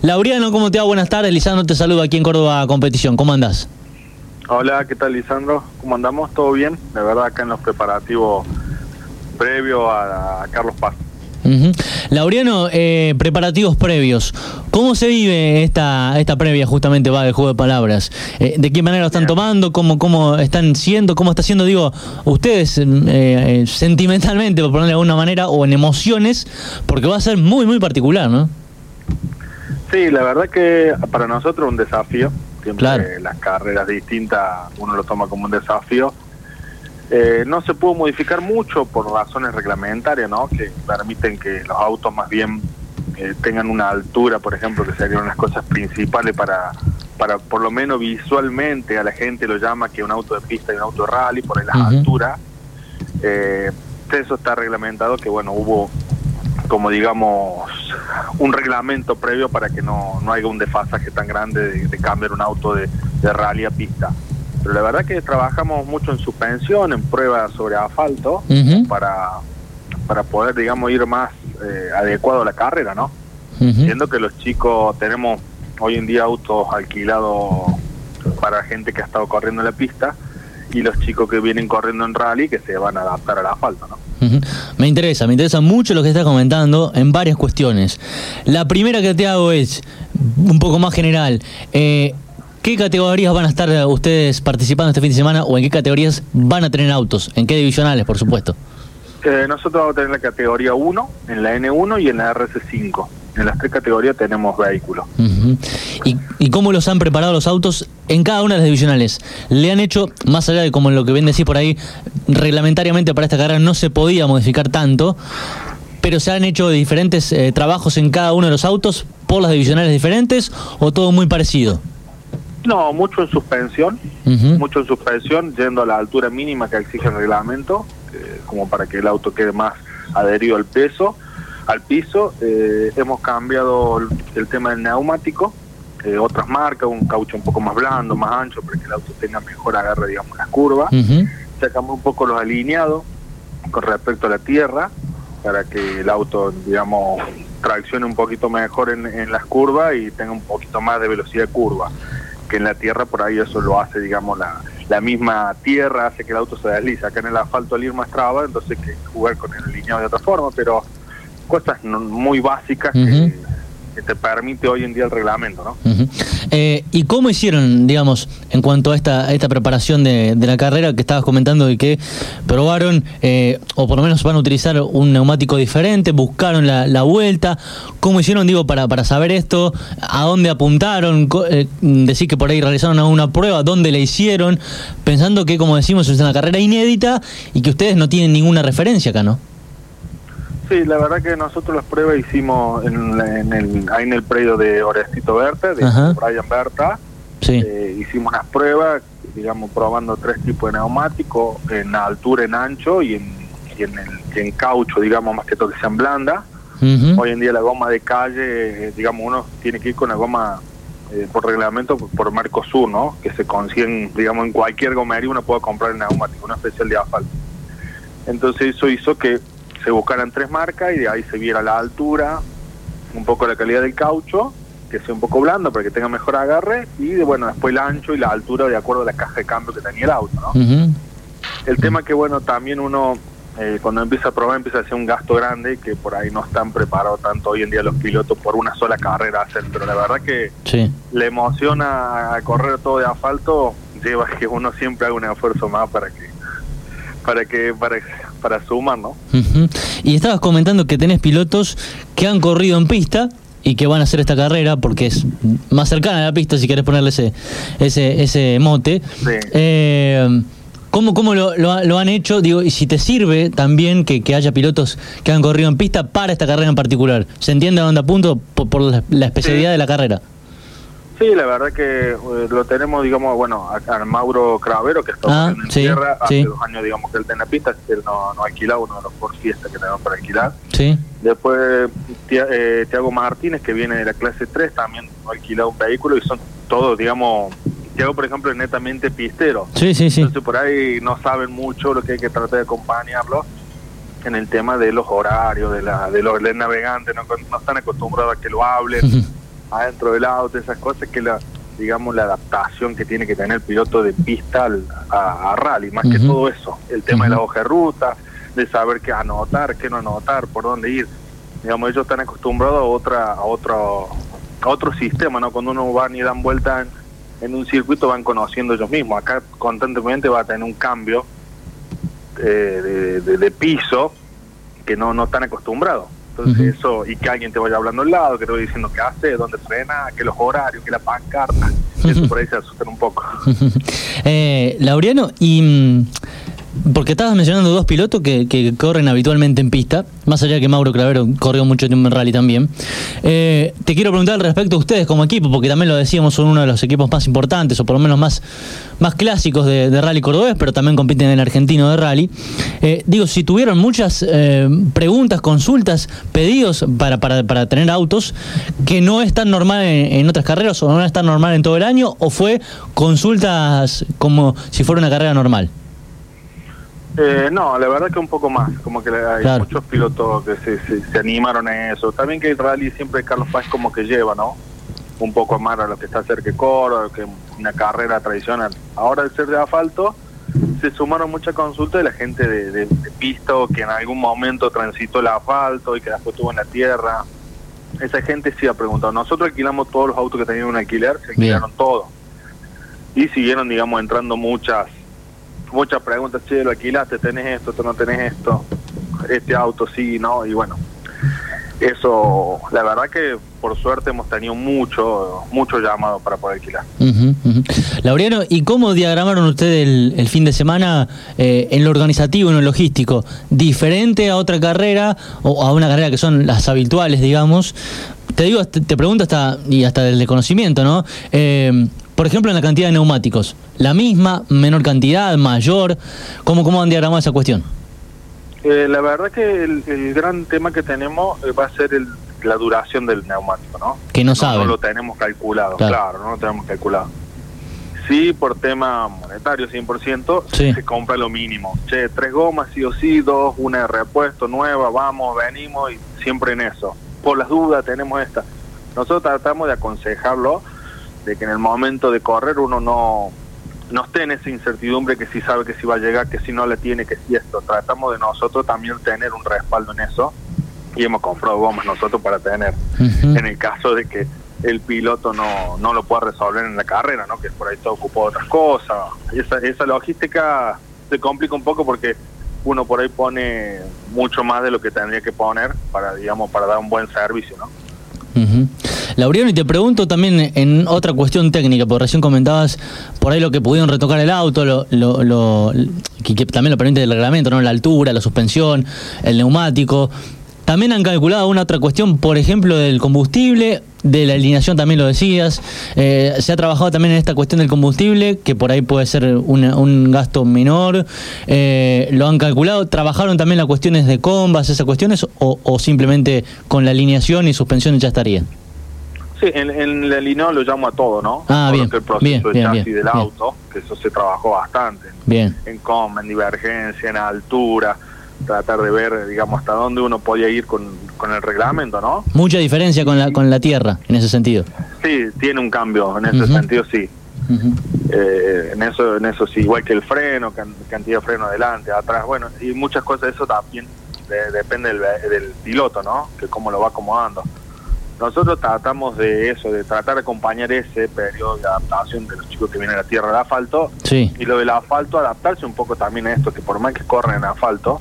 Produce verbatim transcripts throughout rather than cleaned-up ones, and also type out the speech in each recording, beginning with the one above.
Laureano, ¿cómo te va? Buenas tardes. Lisandro te saluda aquí en Córdoba Competición. ¿Cómo andás? Hola, ¿qué tal, Lisandro? ¿Cómo andamos? ¿Todo bien? De verdad, acá en los preparativos previos a, a Carlos Paz. Uh-huh. Laureano, eh, preparativos previos. ¿Cómo se vive esta esta previa justamente va del juego de palabras? Eh, ¿De qué manera lo están bien. tomando? ¿Cómo, ¿Cómo están siendo? ¿Cómo está siendo, digo, ustedes eh, eh, sentimentalmente, por ponerle de alguna manera, o en emociones? Porque va a ser muy, muy particular, ¿no? Sí, la verdad que para nosotros es un desafío. Siempre claro. Las carreras distintas uno lo toma como un desafío. Eh, no se pudo modificar mucho por razones reglamentarias, ¿no? Que permiten que los autos más bien eh, tengan una altura, por ejemplo, que serían las cosas principales para, para por lo menos visualmente a la gente lo llama que un auto de pista y un auto de rally, por ahí las uh-huh. alturas. Eh, eso está reglamentado, que bueno, hubo como digamos un reglamento previo para que no, no haya un desfasaje tan grande de, de cambiar un auto de, de rally a pista. Pero la verdad que trabajamos mucho en suspensión, en pruebas sobre asfalto, uh-huh. para, para poder, digamos, ir más eh, adecuado a la carrera, ¿no? Uh-huh. Siendo que los chicos tenemos hoy en día autos alquilados para gente que ha estado corriendo en la pista, y los chicos que vienen corriendo en rally que se van a adaptar al asfalto, ¿no? Uh-huh. Me interesa, me interesa mucho lo que estás comentando en varias cuestiones. La primera que te hago es un poco más general. Eh, ¿Qué categorías van a estar ustedes participando este fin de semana, o en qué categorías van a tener autos? ¿En qué divisionales, por supuesto? Eh, nosotros vamos a tener la categoría uno, en la N uno y en la R C cinco. En las tres categorías tenemos vehículos. Uh-huh. ¿Y, ¿Y cómo los han preparado los autos en cada una de las divisionales? ¿Le han hecho, más allá de como lo que ven decir por ahí, reglamentariamente para esta carrera no se podía modificar tanto, pero se han hecho diferentes eh, trabajos en cada uno de los autos por las divisionales diferentes, o todo muy parecido? No, mucho en suspensión, uh-huh. mucho en suspensión, yendo a la altura mínima que exige el reglamento, eh, como para que el auto quede más adherido al peso, al piso. Eh, hemos cambiado el, el tema del neumático, eh, otras marcas, un caucho un poco más blando, más ancho, para que el auto tenga mejor agarre, digamos, en las curvas. Uh-huh. Sacamos un poco los alineados con respecto a la tierra, para que el auto, digamos, traccione un poquito mejor en, en las curvas y tenga un poquito más de velocidad de curva. Que en la tierra por ahí eso lo hace, digamos, la, la misma tierra hace que el auto se desliza. Acá en el asfalto al ir más traba, entonces hay que jugar con el alineado de otra forma, pero cosas no, muy básicas uh-huh. que, que te permite hoy en día el reglamento, ¿no? Uh-huh. Eh, ¿Y cómo hicieron, digamos, en cuanto a esta, a esta preparación de, de la carrera que estabas comentando, y que probaron, eh, o por lo menos van a utilizar un neumático diferente, buscaron la, la vuelta? ¿Cómo hicieron, digo, para, para saber esto? ¿A dónde apuntaron? Eh, decir que por ahí realizaron alguna prueba, ¿dónde la hicieron? Pensando que, como decimos, es una carrera inédita y que ustedes no tienen ninguna referencia acá, ¿no? Sí, la verdad que nosotros las pruebas hicimos en, en el, ahí en el predio de Orestito Berta, de uh-huh. Brian Berta. Sí. Eh, hicimos unas pruebas, digamos, probando tres tipos de neumáticos, en altura, en ancho y en, y en, el, en caucho, digamos, más que todo que sean blandas. Uh-huh. Hoy en día la goma de calle, eh, digamos, uno tiene que ir con la goma eh, por reglamento por Mercosur, ¿no? Que se consiguen, digamos, en cualquier gomería uno puede comprar el neumático, una especial de asfalto. Entonces eso hizo que se buscaran tres marcas y de ahí se viera la altura, un poco la calidad del caucho, que sea un poco blando para que tenga mejor agarre, y de, bueno, después el ancho y la altura de acuerdo a la caja de cambio que tenía el auto, ¿no? Uh-huh. El tema que, bueno, también uno eh, cuando empieza a probar empieza a hacer un gasto grande, que por ahí no están preparados tanto hoy en día los pilotos por una sola carrera a hacer, pero la verdad que sí. La emoción a, a correr todo de asfalto lleva a que uno siempre haga un esfuerzo más para que para que para para sumar, ¿no? Uh-huh. Y estabas comentando que tenés pilotos que han corrido en pista y que van a hacer esta carrera porque es más cercana a la pista, si querés ponerle ese ese ese mote. Sí. Eh, ¿Cómo, cómo lo, lo, lo han hecho? Digo, y si te sirve también que, que haya pilotos que han corrido en pista para esta carrera en particular. ¿Se entiende a dónde apunto por, por la, la especialidad sí. de la carrera? Sí, la verdad que eh, lo tenemos, digamos, bueno, a, a Mauro Cravero, que está ah, en sí, tierra, hace sí. dos años, digamos, que él está en la pista, así que él no, no alquila uno de los por fiesta que tenemos para alquilar. Sí. Después, eh, Tiago Martínez, que viene de la clase tres, también no alquila un vehículo, y son todos, digamos, Tiago, por ejemplo, es netamente pistero. Sí, sí, sí. Entonces, por ahí no saben mucho, lo que hay que tratar de acompañarlos en el tema de los horarios, de la de los del navegante, no, no están acostumbrados a que lo hablen. adentro del auto, esas cosas que la, digamos, la adaptación que tiene que tener el piloto de pista al, a, a rally, más uh-huh. que todo eso, el tema uh-huh. de la hoja de ruta, de saber qué anotar, qué no anotar, por dónde ir. Digamos, ellos están acostumbrados a otra, a otro, a otro sistema, ¿no? Cuando uno va y dan vuelta en, en un circuito van conociendo ellos mismos. Acá constantemente va a tener un cambio eh, de, de, de piso que no, no están acostumbrados. Entonces uh-huh. eso, y que alguien te vaya hablando al lado, que te vaya diciendo qué hace, dónde frena, que los horarios, que la pancarta, uh-huh. eso por ahí se asustan un poco. Uh-huh. eh, Laureano, y porque estabas mencionando dos pilotos que, que corren habitualmente en pista, más allá de que Mauro Clavero corrió mucho tiempo en rally también. Eh, te quiero preguntar al respecto a ustedes como equipo, porque también lo decíamos, son uno de los equipos más importantes, o por lo menos más, más clásicos de, de rally cordobés, pero también compiten en el argentino de rally. Eh, digo, si tuvieron muchas eh, preguntas, consultas, pedidos para, para, para tener autos, que no es tan normal en, en otras carreras, o no es tan normal en todo el año, o fue consultas como si fuera una carrera normal. Eh, no, la verdad que un poco más, como que hay claro. muchos pilotos que se, se, se animaron a eso. También que el rally siempre Carlos Páez como que lleva, ¿no? Un poco más a lo que está cerca de Coro, que una carrera tradicional. Ahora al ser de asfalto, se sumaron muchas consultas de la gente de, de, de pista o que en algún momento transitó el asfalto y que después estuvo en la tierra. Esa gente sí ha preguntado. Nosotros alquilamos todos los autos que tenían un alquiler, se alquilaron todos. Y siguieron, digamos, entrando muchas muchas preguntas, che, lo alquilaste, tenés esto, tú no tenés esto, este auto sí, no, y bueno, eso, la verdad que por suerte hemos tenido mucho, mucho llamado para poder alquilar. Uh-huh, uh-huh. Laureano, ¿y cómo diagramaron ustedes el, el fin de semana eh, en lo organizativo, en lo logístico? ¿Diferente a otra carrera, o a una carrera que son las habituales, digamos? Te digo, te, te pregunto hasta, y hasta del desconocimiento, ¿no? Eh, por ejemplo, en la cantidad de neumáticos, ¿la misma, menor cantidad, mayor? ¿Cómo, cómo han diagramado esa cuestión? Eh, la verdad que el, el gran tema que tenemos va a ser el, la duración del neumático, ¿no? Que no saben. No lo tenemos calculado, claro, claro no lo tenemos calculado. Sí, por tema monetario, cien por ciento, sí. se compra lo mínimo. Che, tres gomas sí o sí, dos, una de repuesto, nueva, vamos, venimos, y siempre en eso. Por las dudas tenemos esta. Nosotros tratamos de aconsejarlo, de que en el momento de correr uno no, no esté en esa incertidumbre que si sabe que si va a llegar, que si no la tiene, que si esto. Tratamos de nosotros también tener un respaldo en eso, y hemos comprado gomas nosotros para tener, uh-huh. en el caso de que el piloto no, no lo pueda resolver en la carrera, ¿no? Que por ahí está ocupado otras cosas. Esa, esa logística se complica un poco porque uno por ahí pone mucho más de lo que tendría que poner para, digamos, para dar un buen servicio, ¿no? Uh-huh. Laureano, y te pregunto también en otra cuestión técnica, porque recién comentabas por ahí lo que pudieron retocar el auto, lo, lo, lo que, que también lo permite el reglamento, ¿no? La altura, la suspensión, el neumático. También han calculado una otra cuestión, por ejemplo, del combustible, de la alineación también lo decías. Eh, se ha trabajado también en esta cuestión del combustible, que por ahí puede ser una, un gasto menor. Eh, ¿Lo han calculado? ¿Trabajaron también las cuestiones de combas, esas cuestiones, o, o simplemente con la alineación y suspensión ya estaría? Sí, en, en el alineado lo llamo a todo, ¿no? Ah, todo bien, lo que el proceso bien, de bien, chasis bien, del bien. auto, que eso se trabajó bastante. Bien. En comba, en divergencia, en altura, tratar de ver, digamos, hasta dónde uno podía ir con, con el reglamento, ¿no? Mucha diferencia con la con la tierra, en ese sentido. Sí, tiene un cambio, en ese uh-huh. sentido sí. Uh-huh. eh, en eso en eso sí, igual que el freno, can, cantidad de freno adelante, atrás, bueno, y muchas cosas de eso también de, depende del, del piloto, ¿no? Que cómo lo va acomodando. Nosotros tratamos de eso, de tratar de acompañar ese periodo de adaptación de los chicos que vienen a la tierra de asfalto, sí. y lo del asfalto, adaptarse un poco también a esto, que por más que corren en asfalto,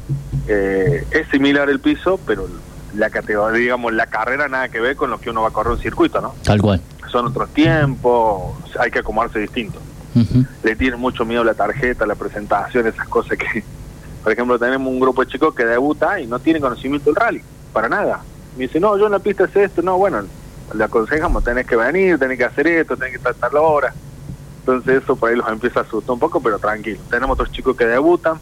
Eh, es similar el piso, pero la categoría, digamos, la carrera nada que ver con lo que uno va a correr un circuito, ¿no? Tal cual. Son otros tiempos, hay que acomodarse distinto. Uh-huh. Le tiene mucho miedo la tarjeta, la presentación, esas cosas que, por ejemplo, tenemos un grupo de chicos que debuta y no tiene conocimiento del rally, para nada. Me dice, no, yo en la pista sé esto, no, bueno, le aconsejamos, tenés que venir, tenés que hacer esto, tenés que estar a tal hora. Entonces eso por ahí los empieza a asustar un poco, pero tranquilo. Tenemos otros chicos que debutan.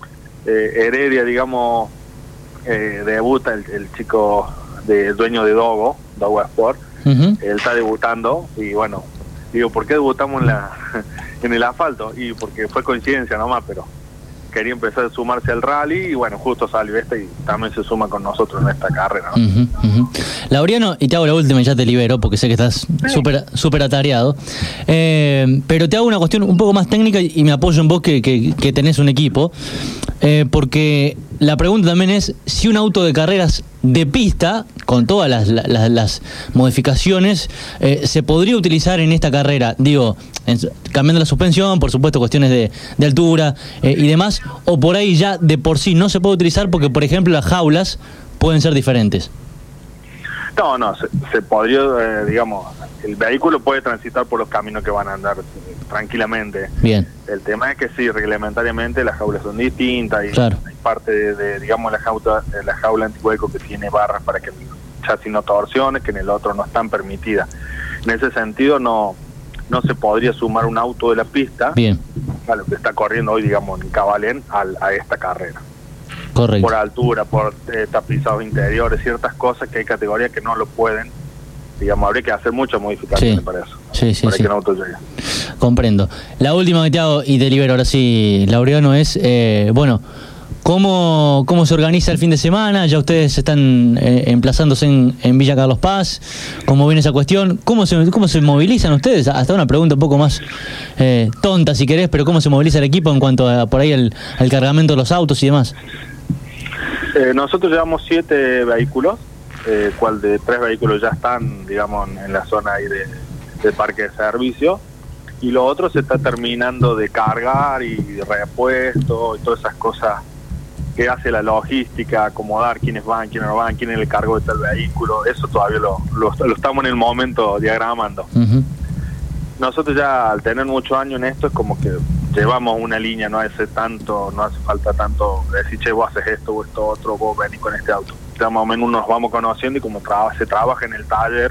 Eh, Heredia, digamos, eh, debuta el, el chico de dueño de Dogo, Dogo Sport, uh-huh. él está debutando y bueno, digo, ¿por qué debutamos en la en el asfalto? Y porque fue coincidencia nomás, pero quería empezar a sumarse al rally y bueno, justo salió este y también se suma con nosotros en esta carrera, ¿no? Uh-huh, uh-huh. Laureano, y te hago la última y ya te libero porque sé que estás súper sí. súper atareado, eh, pero te hago una cuestión un poco más técnica y me apoyo en vos que, que, que tenés un equipo, eh, porque la pregunta también es si un auto de carreras de pista, con todas las, las, las modificaciones, eh, se podría utilizar en esta carrera, digo, en, cambiando la suspensión, por supuesto, cuestiones de, de altura eh, y demás, o por ahí ya de por sí no se puede utilizar porque, por ejemplo, las jaulas pueden ser diferentes. No, no, se, se podría, eh, digamos, el vehículo puede transitar por los caminos que van a andar eh, tranquilamente. Bien. El tema es que sí, reglamentariamente las jaulas son distintas y claro. hay parte de, de, digamos, la jaula, la jaula antihueco que tiene barras para que el chasis no torsione, que en el otro no están permitidas. En ese sentido no no se podría sumar un auto de la pista Bien. a lo que está corriendo hoy, digamos, en Cabalén al, a esta carrera. Correcto. Por altura, por eh, tapizados interiores, ciertas cosas que hay categorías que no lo pueden, digamos, habría que hacer muchas modificaciones sí. para eso, sí, sí, para sí. que el auto llegue. Comprendo. La última que te hago y te libero ahora sí, Laureano, es, eh, bueno, ¿cómo, ¿cómo se organiza el fin de semana? Ya ustedes están eh, emplazándose en, en Villa Carlos Paz, ¿cómo viene esa cuestión? ¿Cómo se, cómo se movilizan ustedes? Hasta una pregunta un poco más eh, tonta si querés, pero ¿cómo se moviliza el equipo en cuanto a por ahí el, al cargamento de los autos y demás? Eh, nosotros llevamos siete vehículos, eh, cual de tres vehículos ya están, digamos, en la zona ahí de, de parque de servicio, y lo otro se está terminando de cargar y de repuesto y todas esas cosas que hace la logística, acomodar quiénes van, quiénes no van, quién es el cargo de tal vehículo, eso todavía lo, lo, lo estamos en el momento diagramando. Uh-huh. Nosotros ya al tener muchos años en esto es como que llevamos una línea, no hace tanto, no hace falta tanto decir, che, vos haces esto o esto otro, vos venís con este auto. Ya más o menos nos vamos conociendo y como traba, se trabaja en el taller,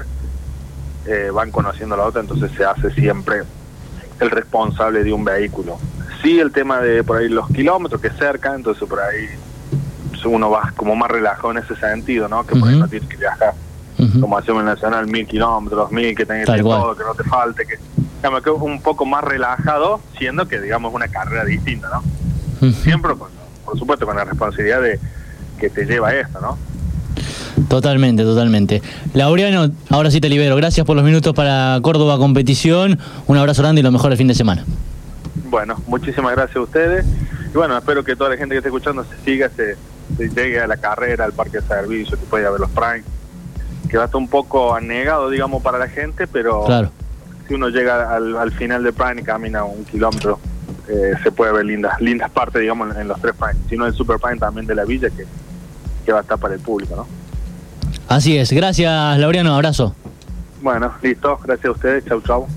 eh, van conociendo la otra, entonces se hace siempre el responsable de un vehículo. Sí, el tema de por ahí los kilómetros que es cerca, entonces por ahí uno va como más relajado en ese sentido, ¿no? Que por uh-huh. ahí no tienes que viajar uh-huh. como hacemos en el nacional, mil kilómetros, dos mil, que tengas que todo, que no te falte, que digamos, que un poco más relajado, siendo que digamos una carrera distinta, ¿no? Uh-huh. Siempre, por, por supuesto, con la responsabilidad de que te lleva esto, ¿no? Totalmente, totalmente. Laureano, ahora sí te libero. Gracias por los minutos para Córdoba Competición. Un abrazo grande y lo mejor el fin de semana. Bueno, muchísimas gracias a ustedes. Y bueno, espero que toda la gente que esté escuchando se siga, se, se llegue a la carrera, al parque de servicio, que pueda ver los Prime, que va a estar un poco anegado, digamos, para la gente, pero claro. si uno llega al, al final de Prime y camina un kilómetro, eh, se puede ver lindas lindas partes, digamos, en, en los tres Prime. Si no, el Super Prime también de la villa, que, que va a estar para el público, ¿no? Así es. Gracias, Laureano. Abrazo. Bueno, listo. Gracias a ustedes. Chau, chau.